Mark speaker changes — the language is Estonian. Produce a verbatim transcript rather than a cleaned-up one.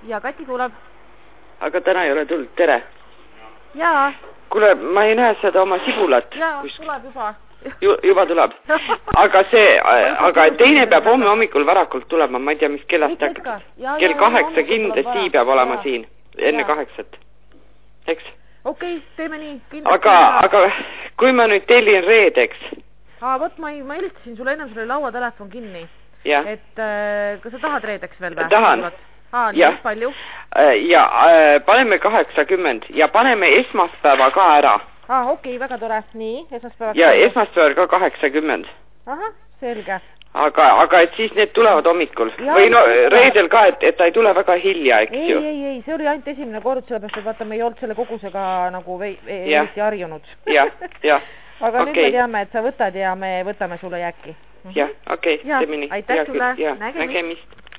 Speaker 1: ja Kati kuulab.
Speaker 2: Aga täna ei ole tulnud, tere.
Speaker 1: Jaa.
Speaker 2: Kuule, ma ei näe seda oma sibulat.
Speaker 1: Jaa, tuleb juba.
Speaker 2: Ju, juba tuleb. Aga see, aga teine peab homme hommikul varakult tulema, ma ei tea, mis kellast hakkab. Kell kaheksa kindlasti peab olema siin, enne kaheksat. Eks?
Speaker 1: Okei, teeme nii.
Speaker 2: Aga, aga kui ma nüüd tellin reedeks?
Speaker 1: Aa, võt, ma helistasin sulle enne, sul oli laua telefon kinni.
Speaker 2: Ja.
Speaker 1: Et kas sa tahad reedeks veel või?
Speaker 2: Tahan.
Speaker 1: Aa, nii palju?
Speaker 2: Ja, paneme kaheksakümmend ja paneme esmaspäeva ka ära.
Speaker 1: Aa, okei, väga tore. Nii, esmaspäeva.
Speaker 2: Ja esmaspäeval ka kaheksakümmend.
Speaker 1: Aha, selge.
Speaker 2: Aga, aga et siis need tulevad hommikul. Või no reedel ka, et, et ta ei tule väga hilja, eks
Speaker 1: ei,
Speaker 2: ju?
Speaker 1: Ei, ei, see oli ainult esimene kord, sellepärast, et vaata, me ei olnud selle kogusega nagu veidi harjunud.
Speaker 2: Jah, jah.
Speaker 1: Aga nüüd me teame, et sa võtad ja me võtame sulle jääki.
Speaker 2: Jah, okei, teeme nii.
Speaker 1: Aitäh sulle,
Speaker 2: nägemist.